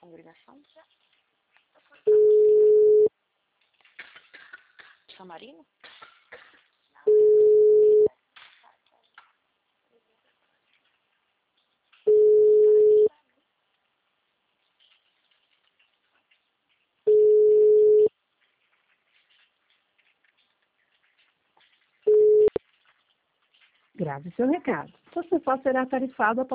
congregação? São Marino? Grave seu recado. Você só será tarifado após